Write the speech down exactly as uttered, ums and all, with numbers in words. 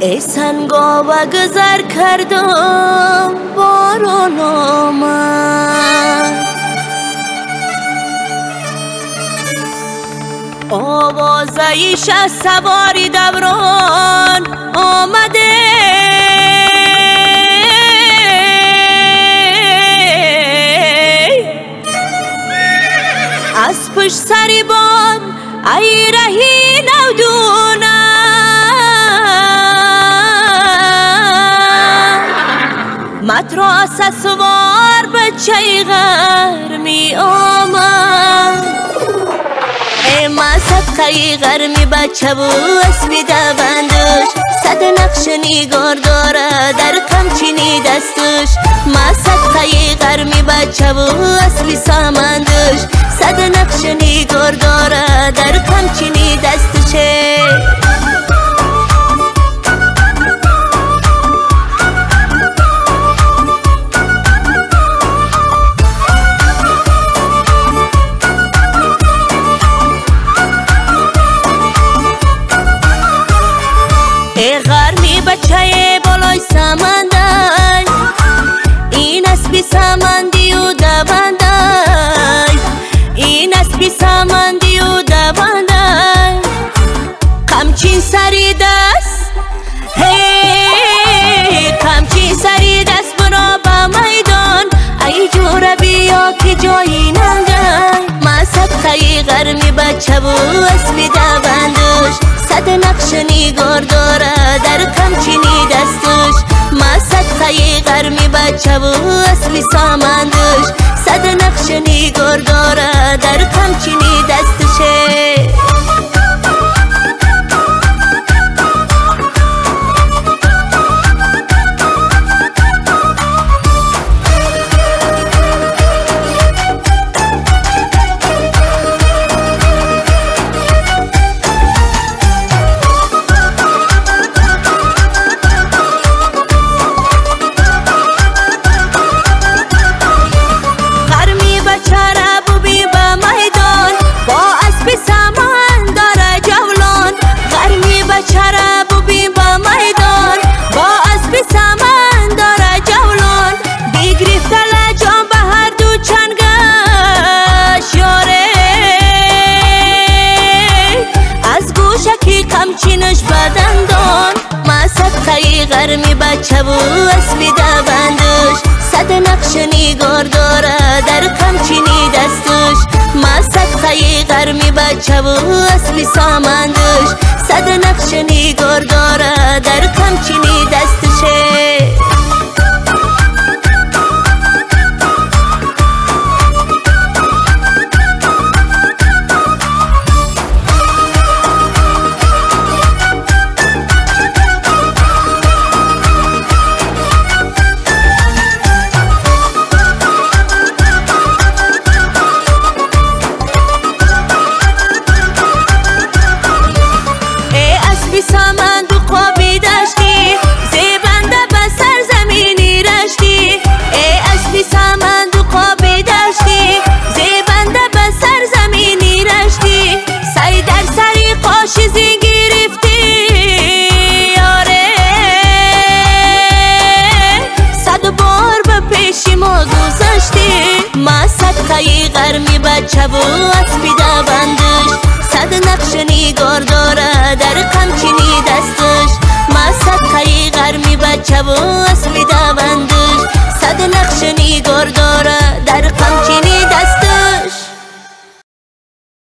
ای سنگا و گذر کردم باران آمد، آوازه ایش از سواری دوران آمده، از پشت سری باد ای رهی نودونه، متراس سوار بچه غر می آمد، ای ما صدقه غر می بچه و اسبی دوندش، صد نقش نیگار داره در کمچینی دستش، ما صدقه غر می بچه و اسبی سامندش، صد نقش نیگار داره در کمچینی دستشه. ای غرمی بچه بالای سمندای، این اسبی سمندی و دوندای، این اسبی سمندی و دوندای، کمچین سری دست، هی کمچین سری دست برا با میدان، ای جوره بیا که جایی نگای، ما صدقه غرمی بچه و اسبی دوندش، صد نقش نیگار داره در کمچینی دستش، ما صدقه غرمی بچه و اسبی سامندش، صد نقش نیگار داره در کمچینی دستشه. کمچینش بدندان، ما صدقه غرمی بچه و اسبی دوندش، صد نقش نیگار داره در کمچینی دستش، ما صدقه غرمی بچه و اسبی سامندش، صد نقش نیگار داره در کمچینی دستشه. سامند و قابی داشتی، زیبنده به سرزمینی رشتی، ای اسبی سامند و قابی داشتی، زیبنده به سرزمینی رشتی، سعی در سری قاشیزی گرفتی، آره صد بار به پیشی ما گذاشتی، ما صدقه غرمی بچه و اسبی دوندش، صد نقش نیگار داره در کمچینی دستش، ما صدقه غرمی بچه و